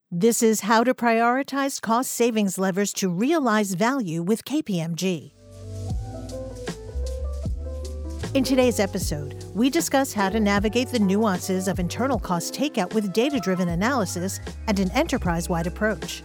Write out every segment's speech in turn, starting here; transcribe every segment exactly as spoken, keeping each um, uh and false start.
This is how to prioritize cost savings levers to realize value with K P M G. In today's episode, we discuss how to navigate the nuances of internal cost takeout with data-driven analysis and an enterprise-wide approach.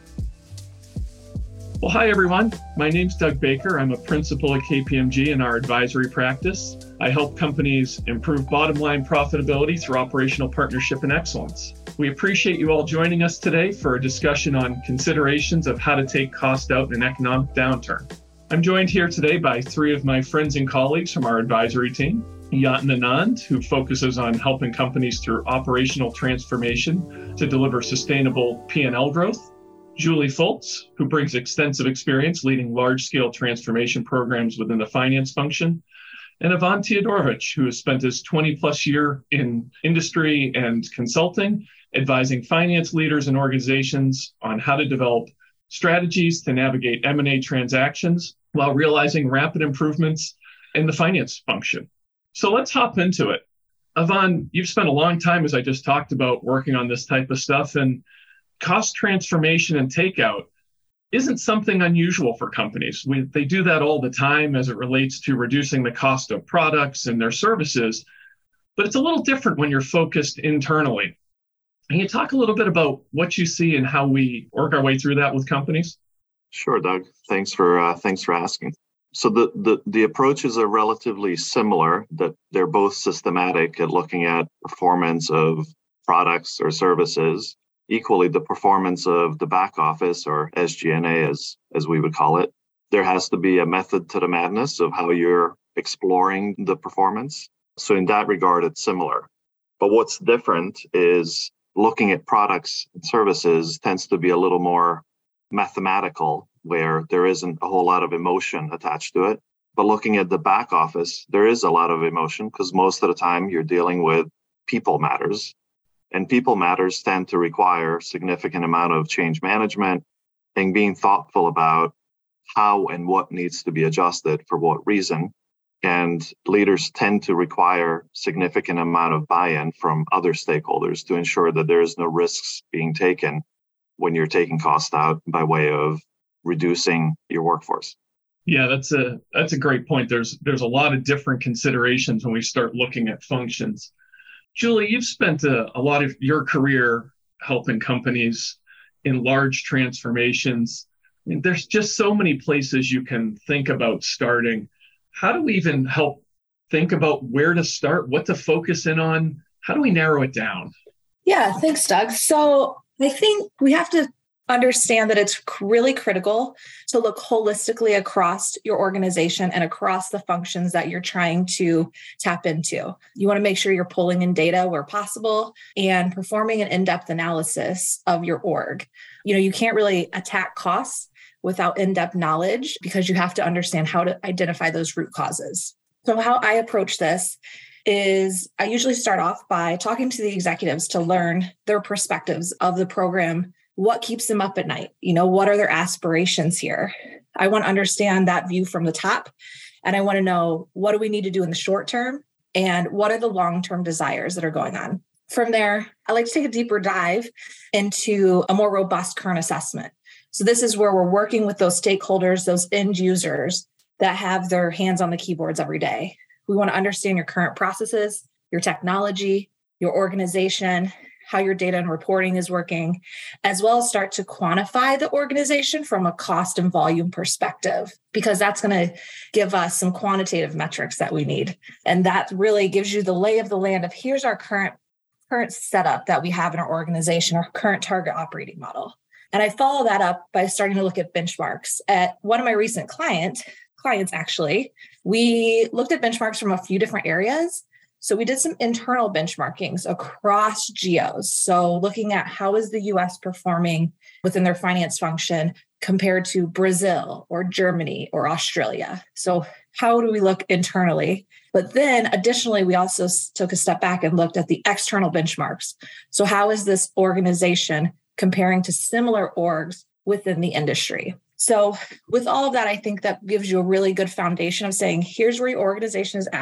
Well, hi, everyone. My name's Doug Baker. I'm a principal at K P M G in our advisory practice. I help companies improve bottom-line profitability through operational partnership and excellence. We appreciate you all joining us today for a discussion on considerations of how to take cost out in an economic downturn. I'm joined here today by three of my friends and colleagues from our advisory team. Yatin Anand, who focuses on helping companies through operational transformation to deliver sustainable P and L growth. Julie Fultz, who brings extensive experience leading large-scale transformation programs within the finance function. And Ivan Teodorovich, who has spent his twenty-plus year in industry and consulting, advising finance leaders and organizations on how to develop strategies to navigate M and A transactions while realizing rapid improvements in the finance function. So let's hop into it. Ivan, you've spent a long time, as I just talked about, working on this type of stuff, and cost transformation and takeout isn't something unusual for companies. We, they do that all the time as it relates to reducing the cost of products and their services, but it's a little different when you're focused internally. Can you talk a little bit about what you see and how we work our way through that with companies? Sure, Doug. Thanks for uh, thanks for asking. So the, the the approaches are relatively similar, that they're both systematic at looking at performance of products or services, equally the performance of the back office, or S G and A as, as we would call it. There has to be a method to the madness of how you're exploring the performance. So in that regard, it's similar. But what's different is looking at products and services tends to be a little more mathematical, where there isn't a whole lot of emotion attached to it. But looking at the back office, there is a lot of emotion, because most of the time you're dealing with people matters. And people matters tend to require significant amount of change management and being thoughtful about how and what needs to be adjusted for what reason. And leaders tend to require significant amount of buy-in from other stakeholders to ensure that there is no risks being taken when you're taking cost out by way of reducing your workforce. Yeah, that's a that's a great point. There's there's a lot of different considerations when we start looking at functions. Julie, you've spent a, a lot of your career helping companies in large transformations. I mean, there's just so many places you can think about starting. How do we even help think about where to start, what to focus in on? How do we narrow it down? Yeah, thanks, Doug. So I think we have to understand that it's really critical to look holistically across your organization and across the functions that you're trying to tap into. You want to make sure you're pulling in data where possible and performing an in-depth analysis of your org. You know, you can't really attack costs without in-depth knowledge, because you have to understand how to identify those root causes. So how I approach this is I usually start off by talking to the executives to learn their perspectives of the program. What keeps them up at night? You know, what are their aspirations here? I want to understand that view from the top. And I want to know, what do we need to do in the short term? And what are the long-term desires that are going on? From there, I like to take a deeper dive into a more robust current assessment. So this is where we're working with those stakeholders, those end users that have their hands on the keyboards every day. We want to understand your current processes, your technology, your organization, how your data and reporting is working, as well as start to quantify the organization from a cost and volume perspective, because that's going to give us some quantitative metrics that we need. And that really gives you the lay of the land of here's our current, current setup that we have in our organization, our current target operating model. And I follow that up by starting to look at benchmarks. At one of my recent client, clients, actually, we looked at benchmarks from a few different areas. So we did some internal benchmarkings across geos. So looking at how is the U S performing within their finance function compared to Brazil or Germany or Australia. So how do we look internally? But then additionally, we also took a step back and looked at the external benchmarks. So how is this organization comparing to similar orgs within the industry? So with all of that, I think that gives you a really good foundation of saying, here's where your organization is at.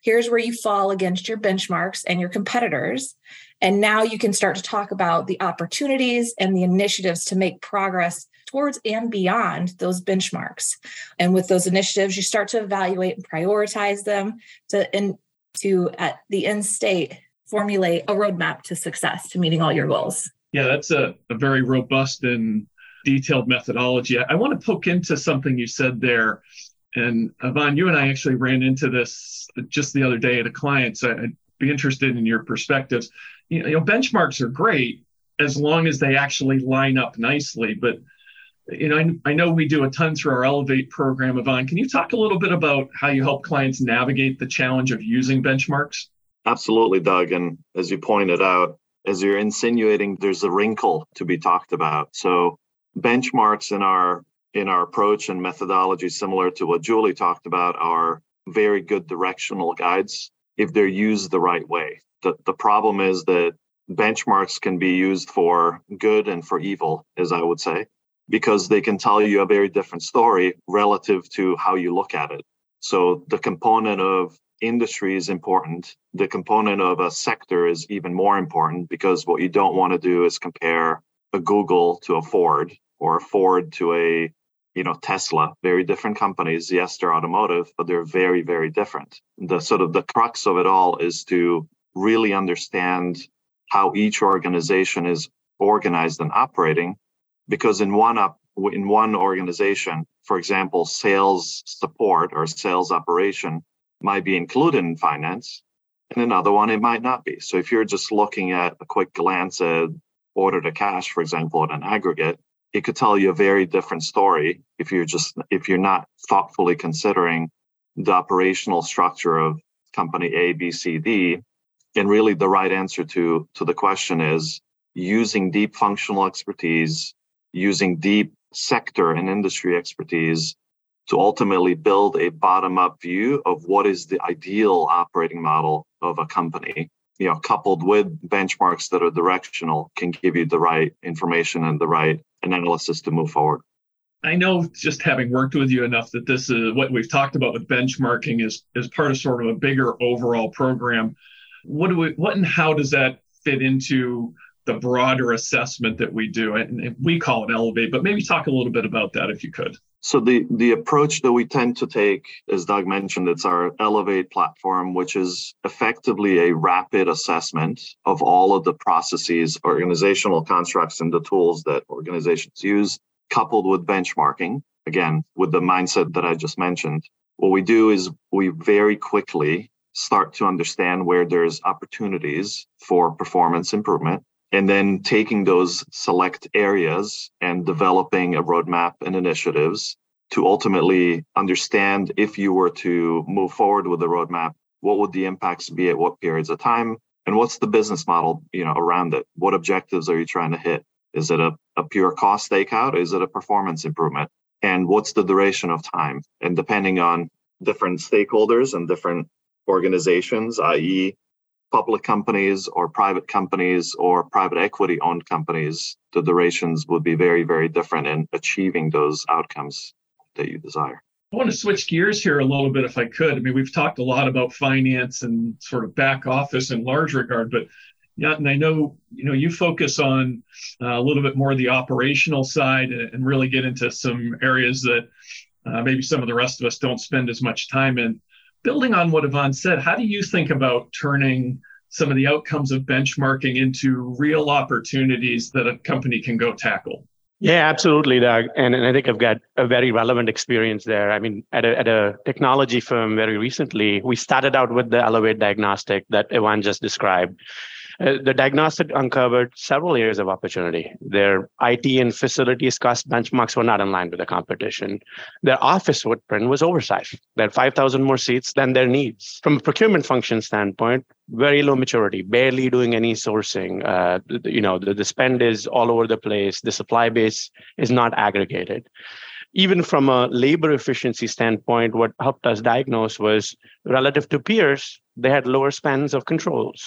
Here's where you fall against your benchmarks and your competitors. And now you can start to talk about the opportunities and the initiatives to make progress towards and beyond those benchmarks. And with those initiatives, you start to evaluate and prioritize them to, and to at the end state, formulate a roadmap to success, to meeting all your goals. Yeah, that's a, a very robust and detailed methodology. I, I want to poke into something you said there. And Yvonne, you and I actually ran into this just the other day at a client. So I'd be interested in your perspectives. You know, you know, benchmarks are great as long as they actually line up nicely. But, you know, I, I know we do a ton through our Elevate program. Yvonne, can you talk a little bit about how you help clients navigate the challenge of using benchmarks? Absolutely, Doug. And as you pointed out, as you're insinuating, there's a wrinkle to be talked about. So benchmarks in our in our approach and methodology, similar to what Julie talked about, are very good directional guides if they're used the right way. The, the problem is that benchmarks can be used for good and for evil, as I would say, because they can tell you a very different story relative to how you look at it. So the component of industry is important. The component of a sector is even more important, because what you don't want to do is compare a Google to a Ford or a Ford to a you know, Tesla. Very different companies. Yes, they're automotive, but they're very, very different. The sort of the crux of it all is to really understand how each organization is organized and operating, because in one up in one organization, for example, sales support or sales operation might be included in finance, and another one it might not be. So if you're just looking at a quick glance at order to cash, for example, at an aggregate, it could tell you a very different story if you're just if you're not thoughtfully considering the operational structure of company A, B, C, D. And really the right answer to, to the question is using deep functional expertise, using deep sector and industry expertise to ultimately build a bottom-up view of what is the ideal operating model of a company, you know, coupled with benchmarks that are directional, can give you the right information and the right analysis to move forward. I know, just having worked with you enough, that this is what we've talked about with benchmarking is, is part of sort of a bigger overall program. What do we, what and how does that fit into the broader assessment that we do? And we call it Elevate, but maybe talk a little bit about that if you could. So the, the approach that we tend to take, as Doug mentioned, it's our Elevate platform, which is effectively a rapid assessment of all of the processes, organizational constructs, and the tools that organizations use, coupled with benchmarking, again, with the mindset that I just mentioned. What we do is we very quickly start to understand where there's opportunities for performance improvement, and then taking those select areas and developing a roadmap and initiatives to ultimately understand, if you were to move forward with the roadmap, what would the impacts be at what periods of time, and what's the business model, you know, around it? What objectives are you trying to hit? Is it a, a pure cost takeout? Is it a performance improvement? And what's the duration of time? And depending on different stakeholders and different organizations, that is public companies or private companies or private equity owned companies, the durations would be very, very different in achieving those outcomes that you desire. I want to switch gears here a little bit if I could. I mean, we've talked a lot about finance and sort of back office in large regard, but yeah, and I know, you know, you focus on uh, a little bit more the operational side and really get into some areas that uh, maybe some of the rest of us don't spend as much time in. Building on what Yvonne said, how do you think about turning some of the outcomes of benchmarking into real opportunities that a company can go tackle? Yeah, absolutely, Doug. And, and I think I've got a very relevant experience there. I mean, at a, at a technology firm very recently, we started out with the Elevate diagnostic that Yvonne just described. Uh, the diagnostic uncovered several areas of opportunity. Their I T and facilities cost benchmarks were not in line with the competition. Their office footprint was oversized. They had five thousand more seats than their needs. From a procurement function standpoint, very low maturity, barely doing any sourcing. Uh, you know, the, the spend is all over the place. The supply base is not aggregated. Even from a labor efficiency standpoint, what helped us diagnose was relative to peers, they had lower spans of controls.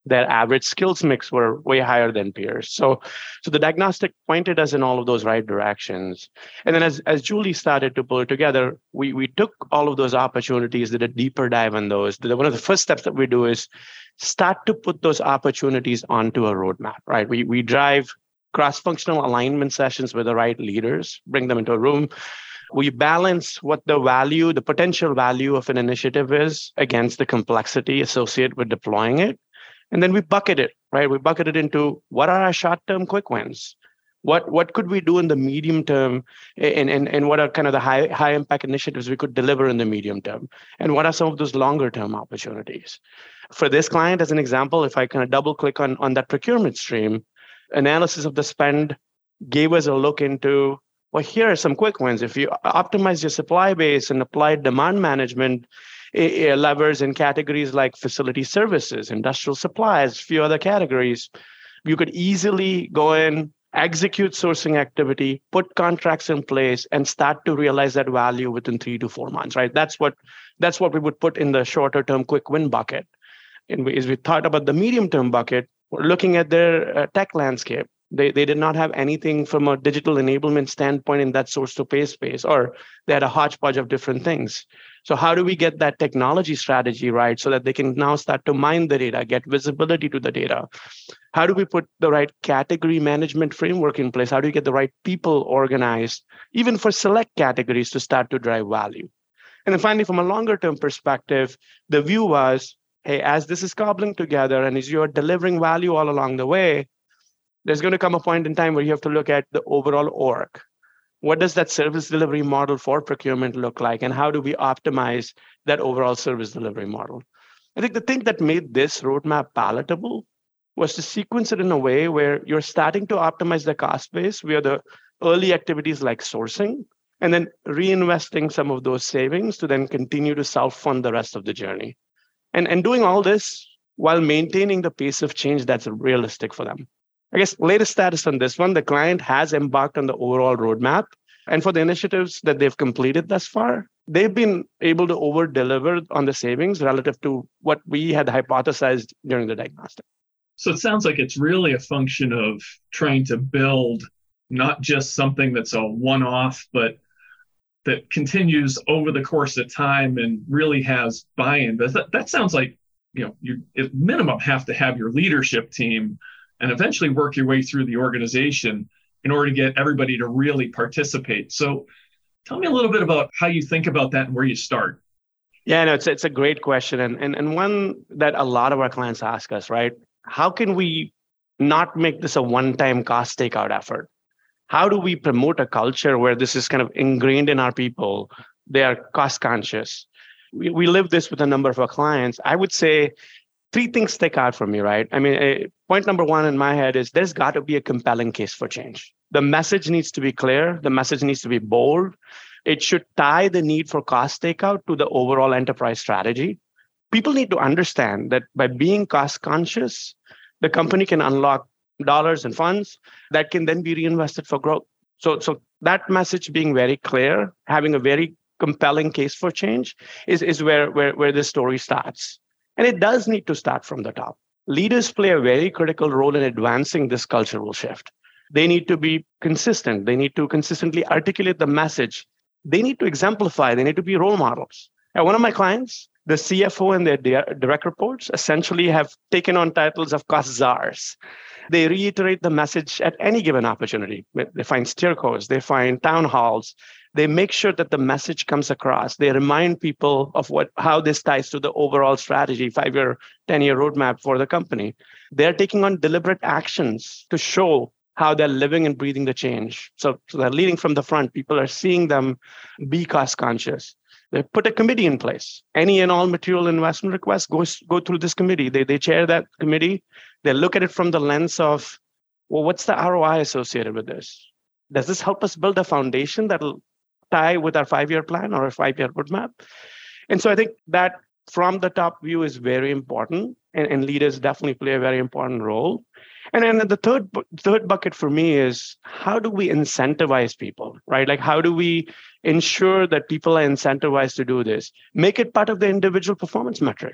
Their average skills mix were way higher than peers. So, so the diagnostic pointed us in all of those right directions. And then as, as Julie started to pull it together, we, we took all of those opportunities, did a deeper dive on those. One of the first steps that we do is start to put those opportunities onto a roadmap, right? We, we drive cross-functional alignment sessions with the right leaders, bring them into a room. We balance what the value, the potential value of an initiative is against the complexity associated with deploying it. And then we bucket it, right? We bucket it into what are our short-term quick wins? What what could we do in the medium term? And, and, and what are kind of the high, high impact initiatives we could deliver in the medium term? And what are some of those longer term opportunities? For this client, as an example, if I kind of double click on, on that procurement stream, analysis of the spend gave us a look into, well, here are some quick wins. If you optimize your supply base and apply demand management levers in categories like facility services, industrial supplies, a few other categories, you could easily go in, execute sourcing activity, put contracts in place, and start to realize that value within three to four months, right? That's what that's what we would put in the shorter term quick win bucket. And we, as we thought about the medium term bucket, we're looking at their uh, tech landscape. They, they did not have anything from a digital enablement standpoint in that source to pay space, or they had a hodgepodge of different things. So how do we get that technology strategy right so that they can now start to mine the data, get visibility to the data? How do we put the right category management framework in place? How do you get the right people organized, even for select categories, to start to drive value? And then finally, from a longer term perspective, the view was, hey, as this is cobbling together and as you're delivering value all along the way, there's going to come a point in time where you have to look at the overall org. What does that service delivery model for procurement look like? And how do we optimize that overall service delivery model? I think the thing that made this roadmap palatable was to sequence it in a way where you're starting to optimize the cost base via the early activities like sourcing, and then reinvesting some of those savings to then continue to self-fund the rest of the journey. And, and doing all this while maintaining the pace of change that's realistic for them. I guess latest status on this one, the client has embarked on the overall roadmap. And for the initiatives that they've completed thus far, they've been able to over-deliver on the savings relative to what we had hypothesized during the diagnostic. So it sounds like it's really a function of trying to build not just something that's a one-off, but that continues over the course of time and really has buy-in. But that, that sounds like, you know, you at minimum have to have your leadership team and eventually work your way through the organization in order to get everybody to really participate. So tell me a little bit about how you think about that and where you start. Yeah, no, it's it's a great question, and, and, and one that a lot of our clients ask us, right? How can we not make this a one-time cost takeout effort? How do we promote a culture where this is kind of ingrained in our people? They are cost conscious. We, we live this with a number of our clients. I would say three things stick out for me, right? I mean, uh, point number one in my head is there's got to be a compelling case for change. The message needs to be clear. The message needs to be bold. It should tie the need for cost takeout to the overall enterprise strategy. People need to understand that by being cost conscious, the company can unlock dollars and funds that can then be reinvested for growth. So, so that message being very clear, having a very compelling case for change is, is where, where, where this story starts. And it does need to start from the top. Leaders play a very critical role in advancing this cultural shift. They need to be consistent. They need to consistently articulate the message. They need to exemplify. They need to be role models. And one of my clients, the C F O and their direct reports essentially have taken on titles of cost czars. They reiterate the message at any given opportunity. They find steercos, they find town halls. They make sure that the message comes across. They remind people of what how this ties to the overall strategy, five-year, ten-year roadmap for the company. They're taking on deliberate actions to show how they're living and breathing the change. So, so they're leading from the front. People are seeing them be cost conscious. They put a committee in place. Any and all material investment requests go, go through this committee. They, they chair that committee. They look at it from the lens of, well, what's the R O I associated with this? Does this help us build a foundation that'll tie with our five-year plan or a five-year roadmap? And so I think that from the top view is very important, and, and leaders definitely play a very important role. And then the third third bucket for me is how do we incentivize people, right? Like how do we ensure that people are incentivized to do this? Make it part of the individual performance metrics.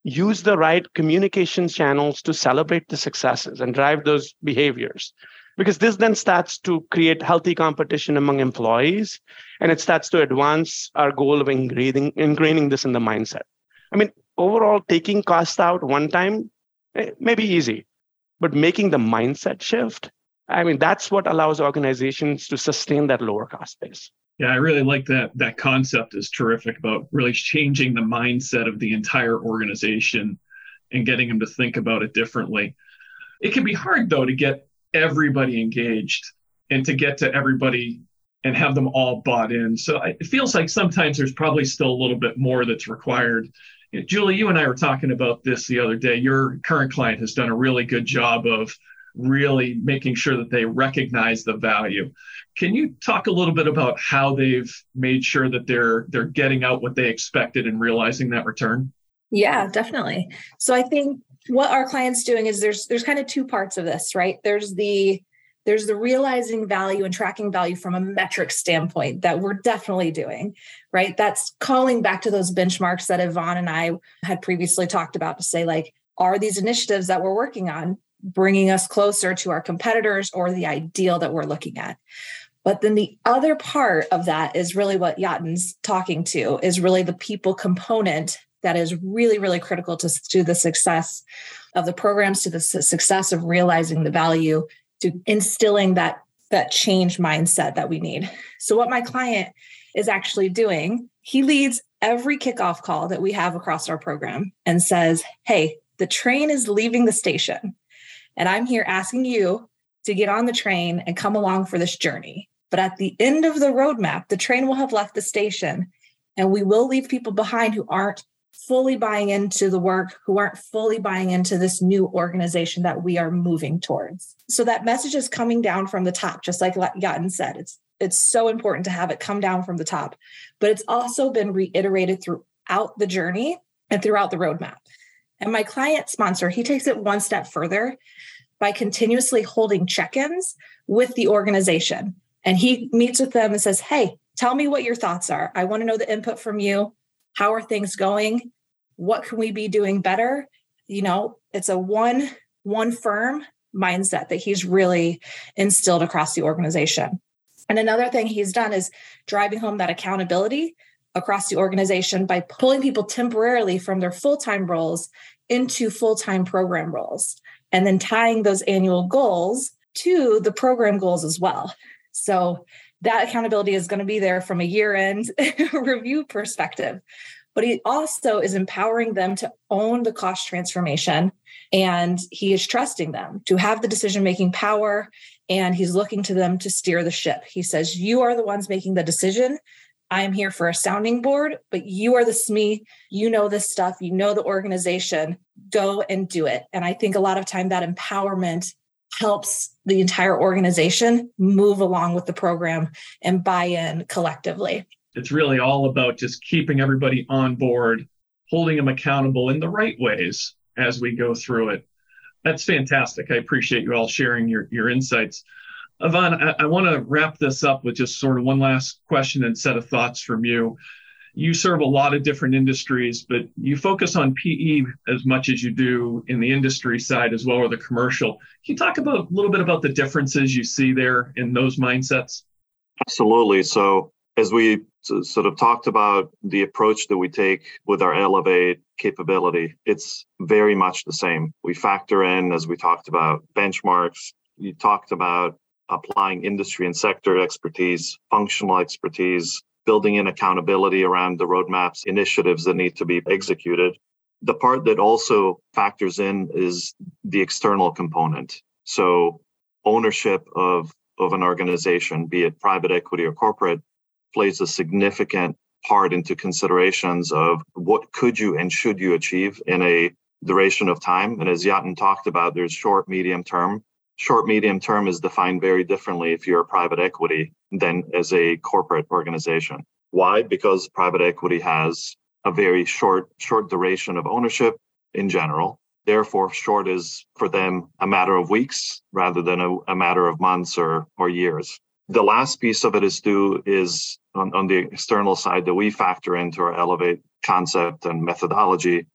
use the right communication channels to celebrate the successes and drive those behaviors. Because this then starts to create healthy competition among employees, and it starts to advance our goal of ingraining, ingraining this in the mindset. I mean, overall, taking costs out one time eh, may be easy, but making the mindset shift, I mean, that's what allows organizations to sustain that lower cost base. Yeah, I really like that. That concept is terrific about really changing the mindset of the entire organization and getting them to think about it differently. It can be hard, though, to get everybody engaged and to get to everybody and have them all bought in. So it feels like sometimes there's probably still a little bit more that's required. You know, Julie, you and I were talking about this the other day. Your current client has done a really good job of really making sure that they recognize the value. Can you talk a little bit about how they've made sure that they're they're getting out what they expected and realizing that return? Yeah, definitely. So I think what our client's doing is there's there's kind of two parts of this, right? There's the there's the realizing value and tracking value from a metric standpoint that we're definitely doing, right? That's calling back to those benchmarks that Yvonne and I had previously talked about to say, like, are these initiatives that we're working on bringing us closer to our competitors or the ideal that we're looking at? But then the other part of that is really what Yatin's talking to, is really the people component that is really, really critical to, to the success of the programs, to the su- success of realizing the value, to instilling that, that change mindset that we need. So what my client is actually doing, he leads every kickoff call that we have across our program and says, hey, the train is leaving the station, and I'm here asking you to get on the train and come along for this journey. But at the end of the roadmap, the train will have left the station, and we will leave people behind who aren't fully buying into the work, who aren't fully buying into this new organization that we are moving towards. So that message is coming down from the top, just like Yatin said. It's it's so important to have it come down from the top, but it's also been reiterated throughout the journey and throughout the roadmap. And my client sponsor, he takes it one step further by continuously holding check-ins with the organization. And he meets with them and says, hey, tell me what your thoughts are. I want to know the input from you. How are things going? What can we be doing better? You know, it's a one, one firm mindset that he's really instilled across the organization. And another thing he's done is driving home that accountability across the organization by pulling people temporarily from their full-time roles into full-time program roles, and then tying those annual goals to the program goals as well. So that accountability is going to be there from a year-end review perspective. But he also is empowering them to own the cost transformation, and he is trusting them to have the decision-making power, and he's looking to them to steer the ship. He says, you are the ones making the decision. I am here for a sounding board, but you are the S M E. You know this stuff. You know the organization. Go and do it. And I think a lot of time that empowerment helps the entire organization move along with the program and buy in collectively. It's really all about just keeping everybody on board, holding them accountable in the right ways as we go through it. That's fantastic. I appreciate you all sharing your, your insights. Yvonne, I, I want to wrap this up with just sort of one last question and set of thoughts from you. You serve a lot of different industries, but you focus on P E as much as you do in the industry side as well, or the commercial. Can you talk about a little bit about the differences you see there in those mindsets? Absolutely. So as we sort of talked about the approach that we take with our Elevate capability, it's very much the same. We factor in, as we talked about, benchmarks. You talked about applying industry and sector expertise, functional expertise, building in accountability around the roadmaps, initiatives that need to be executed. The part that also factors in is the external component. So ownership of, of an organization, be it private equity or corporate, plays a significant part into considerations of what could you and should you achieve in a duration of time. And as Yatin talked about, there's short, medium term. Short, medium term is defined very differently if you're a private equity than as a corporate organization. Why? Because private equity has a very short, short duration of ownership in general. Therefore, short is for them a matter of weeks rather than a, a matter of months or, or years. The last piece of it is due is on, on the external side that we factor into our Elevate concept and methodology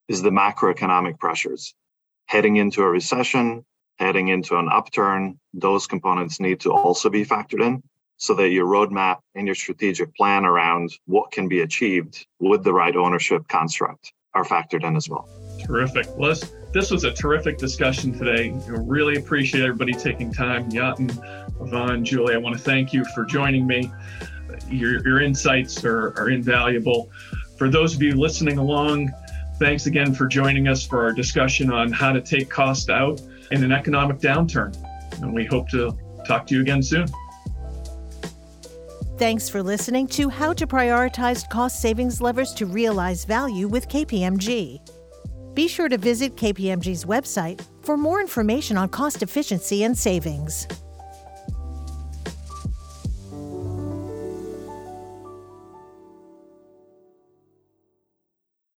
is the macroeconomic pressures. Heading into a recession, heading into an upturn, those components need to also be factored in so that your roadmap and your strategic plan around what can be achieved with the right ownership construct are factored in as well. Terrific. Well, this, this was a terrific discussion today. I really appreciate everybody taking time. Yatin, Yvonne, Julie, I want to thank you for joining me. Your, your insights are, are invaluable. For those of you listening along, thanks again for joining us for our discussion on how to take cost out in an economic downturn. And we hope to talk to you again soon. Thanks for listening to How to Prioritize Cost Savings Levers to Realize Value with K P M G. Be sure to visit K P M G's website for more information on cost efficiency and savings.